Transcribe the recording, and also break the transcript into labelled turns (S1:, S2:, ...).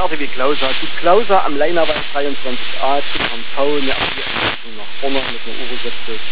S1: Werte wie Klauser. Die Klauser am Leinerwald 23a zum Herrn V, eine Einrichtung nach vorne mit einer Uhr